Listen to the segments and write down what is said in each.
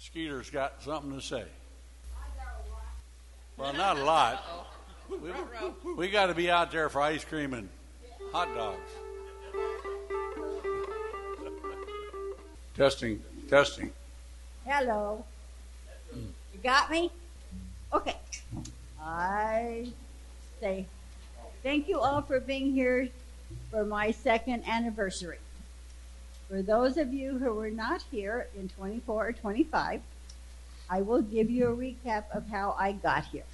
Skeeter's got something to say. Well, not a lot. We got to be out there for ice cream and hot dogs. Testing. Hello. You got me? Okay. I say thank you all for being here for my second anniversary. For those of you who were not here in 24 or 25, I will give you a recap of how I got here.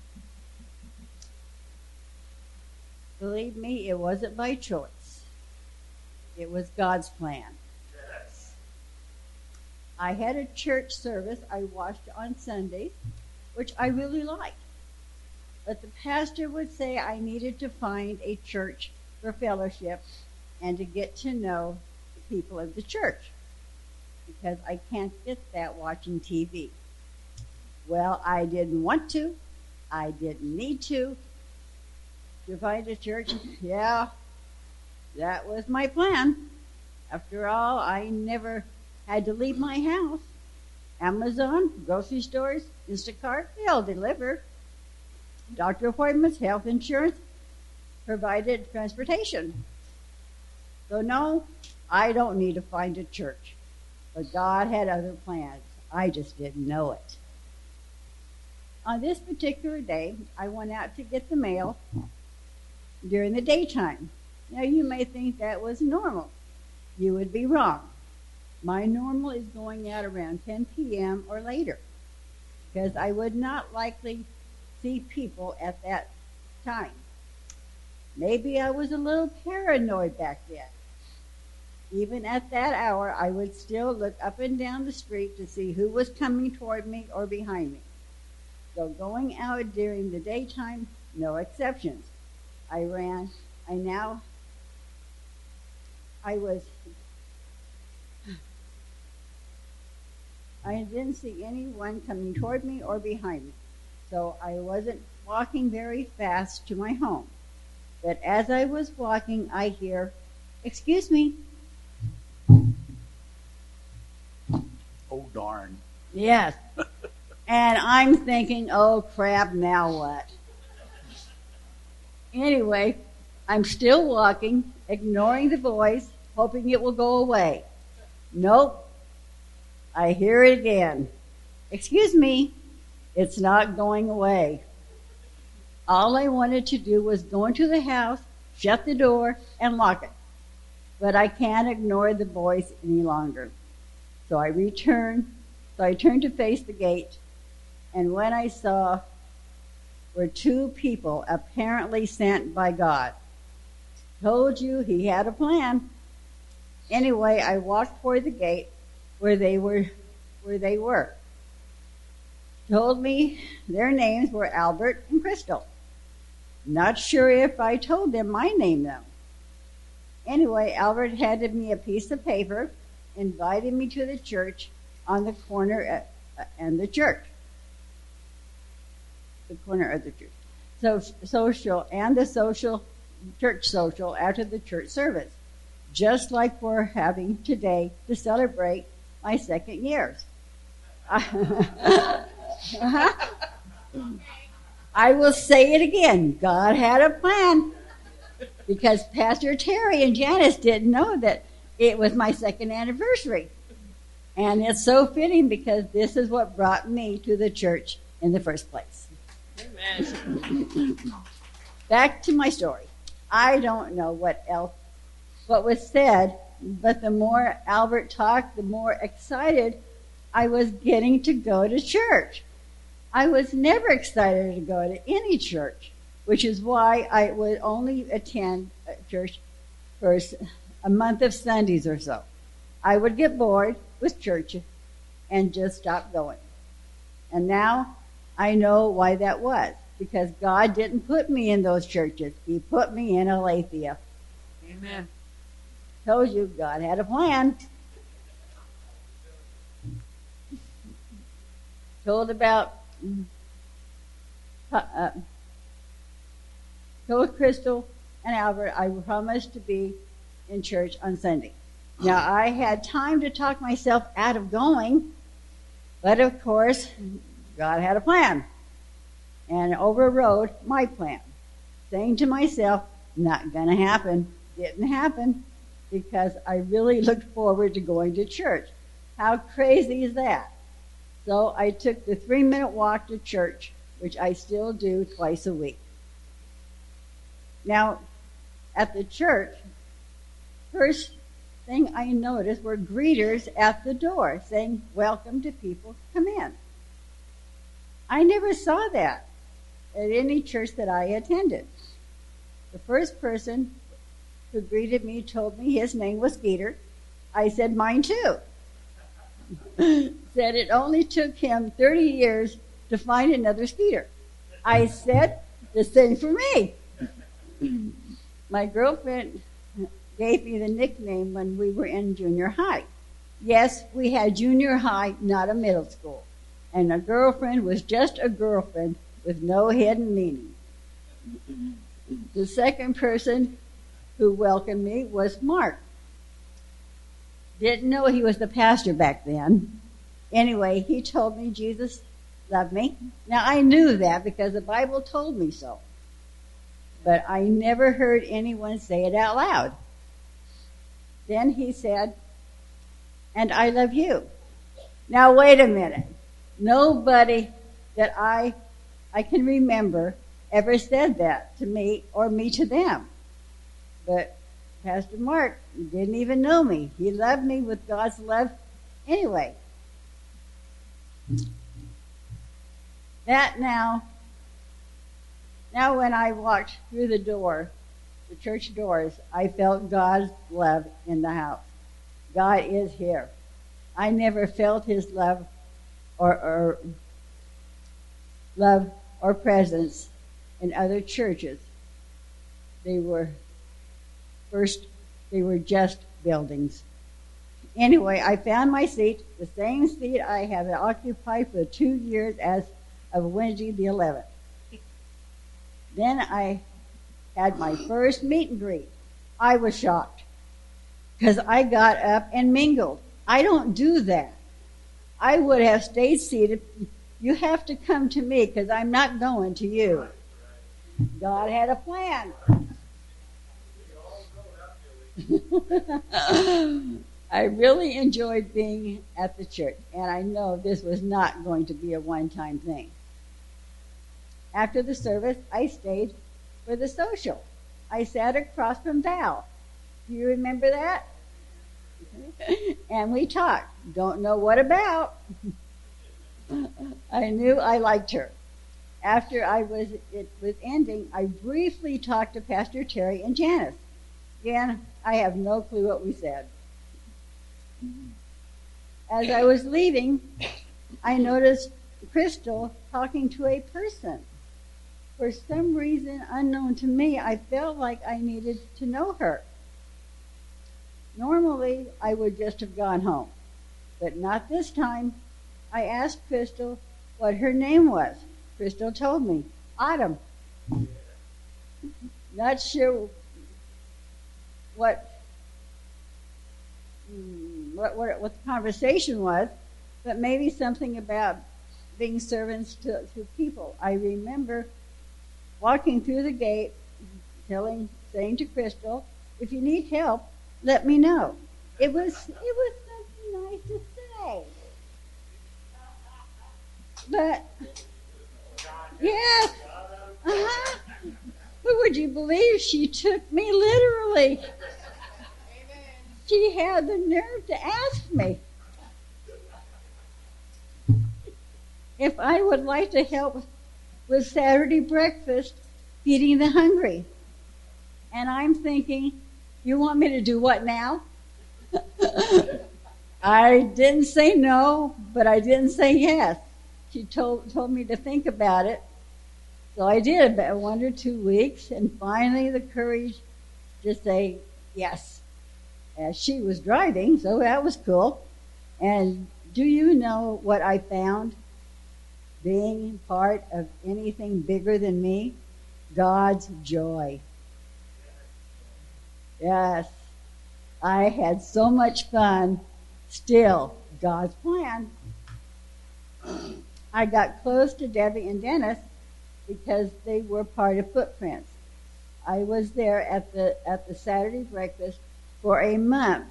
Believe me, it wasn't my choice. It was God's plan. Yes. I had a church service I watched on Sundays, which I really liked. But the pastor would say I needed to find a church for fellowship and to get to know the people of the church, because I can't get that watching TV. Well, I didn't want to. I didn't need to. To find a church, yeah, that was my plan. After all, I never had to leave my house. Amazon, grocery stores, Instacart, they all deliver. Doctor appointments, health insurance, provided transportation. So no, I don't need to find a church. But God had other plans. I just didn't know it. On this particular day, I went out to get the mail during the daytime. Now, you may think that was normal. You would be wrong. My normal is going out around 10 p.m. or later, because I would not likely see people at that time. Maybe I was a little paranoid back then. Even at that hour, I would still look up and down the street to see who was coming toward me or behind me. So going out during the daytime, no exceptions. I didn't see anyone coming toward me or behind me. So I wasn't walking very fast to my home. But as I was walking, I hear, "Excuse me." Oh, darn. Yes. And I'm thinking, oh crap, now what? Anyway, I'm still walking, ignoring the voice, hoping it will go away. Nope. I hear it again. "Excuse me." It's not going away. All I wanted to do was go into the house, shut the door, and lock it. But I can't ignore the voice any longer. So I turned to face the gate, and what I saw were two people apparently sent by God. Told you he had a plan. Anyway, I walked toward the gate where they were. Told me their names were Albert and Crystal. Not sure if I told them my name though. Anyway, Albert handed me a piece of paper, invited me to the church on the corner and the church. The corner of the church. So church social after the church service, just like we're having today to celebrate my second year. I will say it again. God had a plan, because Pastor Terry and Janice didn't know that it was my second anniversary. And it's so fitting, because this is what brought me to the church in the first place. Amen. Back to my story. I don't know what was said, but the more Albert talked, the more excited I was getting to go to church. I was never excited to go to any church, which is why I would only attend church for a month of Sundays or so. I would get bored with church and just stop going. And now I know why that was, because God didn't put me in those churches. He put me in Aletheia. Amen. Told you God had a plan. Told Crystal and Albert I promised to be in church on Sunday. Now, I had time to talk myself out of going, But of course, God had a plan and overrode my plan, saying to myself, not going to happen. Didn't happen because I really looked forward to going to church. How crazy is that? So I took the 3-minute walk to church, which I still do twice a week. Now, at the church, first thing I noticed were greeters at the door saying, welcome to people, come in. I never saw that at any church that I attended. The first person who greeted me told me his name was Skeeter. I said, mine too. Said it only took him 30 years to find another Skeeter. I said, the same for me. My girlfriend gave me the nickname when we were in junior high. Yes, we had junior high, not a middle school. And a girlfriend was just a girlfriend with no hidden meaning. The second person who welcomed me was Mark. Didn't know he was the pastor back then. Anyway, he told me Jesus loved me. Now, I knew that because the Bible told me so. But I never heard anyone say it out loud. Then he said, and I love you. Now, wait a minute. Nobody that I can remember ever said that to me or me to them. But Pastor Mark didn't even know me. He loved me with God's love anyway. That now when I walked through the door, the church doors, I felt God's love in the house. God is here. I never felt his love or presence in other churches. They were just buildings. Anyway, I found my seat, the same seat I have occupied for 2 years as of Wednesday the 11th. Then I had my first meet and greet. I was shocked because I got up and mingled. I don't do that. I would have stayed seated. You have to come to me because I'm not going to you. God had a plan. I really enjoyed being at the church, and I know this was not going to be a one-time thing. After the service, I stayed for the social. I sat across from Val. Do you remember that? And we talked. Don't know what about. I knew I liked her. After it was ending, I briefly talked to Pastor Terry and Janice. Again, I have no clue what we said. As I was leaving, I noticed Crystal talking to a person. For some reason unknown to me, I felt like I needed to know her. Normally, I would just have gone home, but not this time. I asked Crystal what her name was. Crystal told me, Autumn. Not sure what the conversation was, but maybe something about being servants to people. I remember walking through the gate, saying to Crystal, if you need help, let me know. It was something nice to say. But, yes, but would you believe she took me literally? She had the nerve to ask me if I would like to help with Saturday breakfast, feeding the hungry. And I'm thinking, you want me to do what now? I didn't say no, but I didn't say yes. She told me to think about it. So I did about 1 or 2 weeks, and finally the courage to say yes. As she was driving, so that was cool. And do you know what I found? Being part of anything bigger than me? God's joy. Yes, I had so much fun. Still, God's plan. I got close to Debbie and Dennis because they were part of Footprints. I was there at the Saturday breakfast for a month,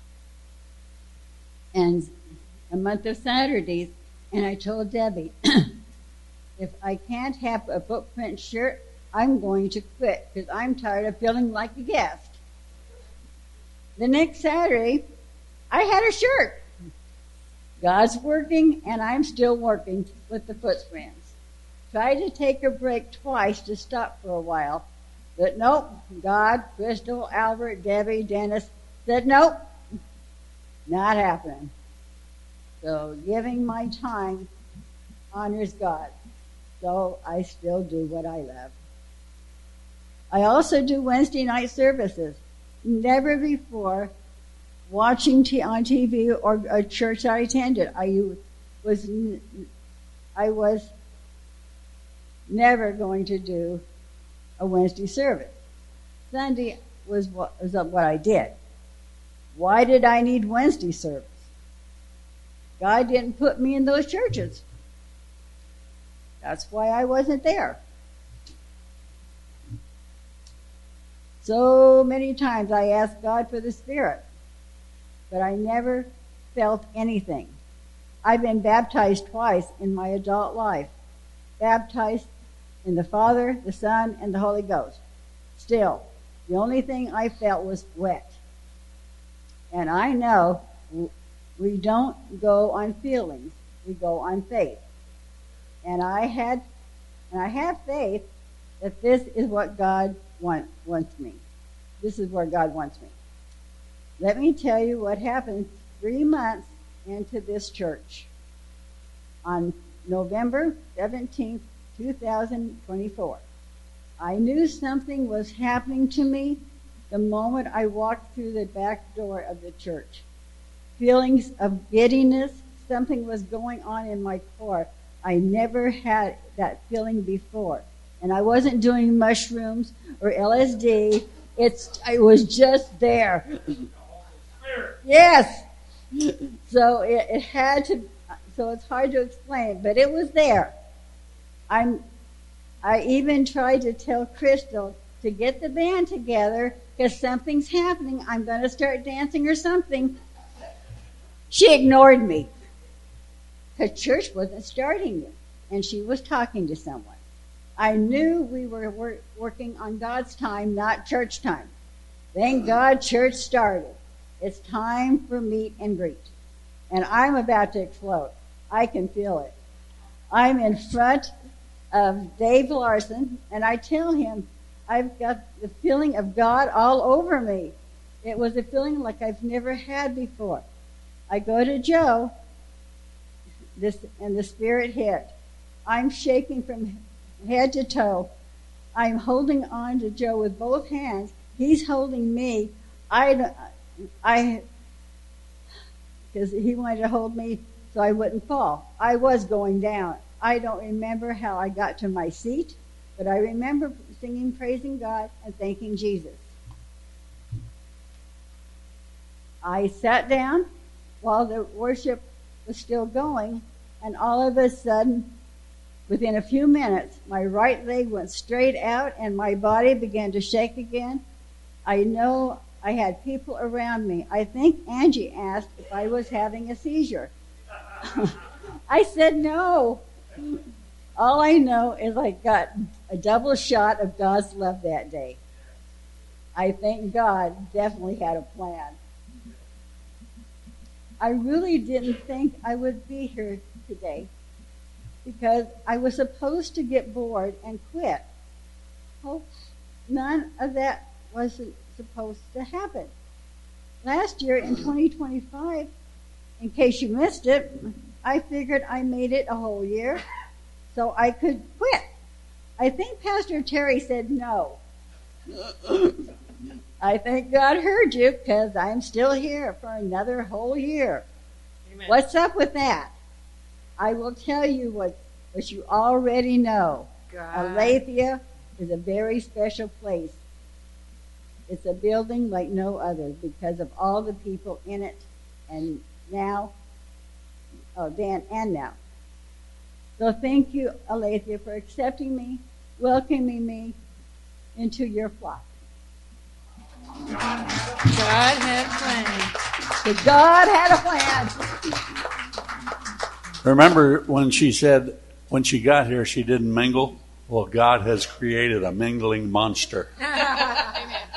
and a month of Saturdays, and I told Debbie, if I can't have a Footprint shirt, I'm going to quit because I'm tired of feeling like a guest. The next Saturday, I had a shirt. God's working, and I'm still working with the Footprints. Tried to take a break twice to stop for a while, but nope. God, Crystal, Albert, Debbie, Dennis said nope, not happening. So giving my time honors God. So I still do what I love. I also do Wednesday night services. Never before watching on TV or a church I attended. I was never going to do a Wednesday service. Sunday was what I did. Why did I need Wednesday service? God didn't put me in those churches. That's why I wasn't there. So many times I asked God for the Spirit, but I never felt anything. I've been baptized twice in my adult life. Baptized in the Father, the Son, and the Holy Ghost. Still, the only thing I felt was wet. And I know we don't go on feelings. We go on faith. And I have faith that this is what God wants me. This is where God wants me. Let me tell you what happened 3 months into this church. On November 17th, 2024, I knew something was happening to me the moment I walked through the back door of the church. Feelings of giddiness, something was going on in my core. I never had that feeling before. And I wasn't doing mushrooms or LSD. It was just there. Yes. So it had to, so it's hard to explain, but it was there. I even tried to tell Crystal to get the band together because something's happening. I'm going to start dancing or something. She ignored me. Her church wasn't starting yet, and she was talking to someone. I knew we were working on God's time, not church time. Thank God church started. It's time for meet and greet. And I'm about to explode. I can feel it. I'm in front of Dave Larson, and I tell him I've got the feeling of God all over me. It was a feeling like I've never had before. I go to Joe, and the Spirit hit. I'm shaking from head to toe. I'm holding on to Joe with both hands. He's holding me. Because he wanted to hold me so I wouldn't fall. I was going down. I don't remember how I got to my seat, but I remember singing, praising God, and thanking Jesus. I sat down while the worship was still going, and all of a sudden, within a few minutes, my right leg went straight out and my body began to shake again. I know I had people around me. I think Angie asked if I was having a seizure. I said no. All I know is I got a double shot of God's love that day. I think God definitely had a plan. I really didn't think I would be here today because I was supposed to get bored and quit. Well, none of that wasn't supposed to happen. Last year in 2025, in case you missed it, I figured I made it a whole year so I could quit. I think Pastor Terry said no. I think God heard you because I'm still here for another whole year. Amen. What's up with that? I will tell you what you already know. God. Aletheia is a very special place. It's a building like no other because of all the people in it and now, then and now. So thank you, Alethea, for accepting me, welcoming me into your flock. God had plans. So God had a plan. Remember when she said, when she got here, she didn't mingle? Well, God has created a mingling monster. Amen.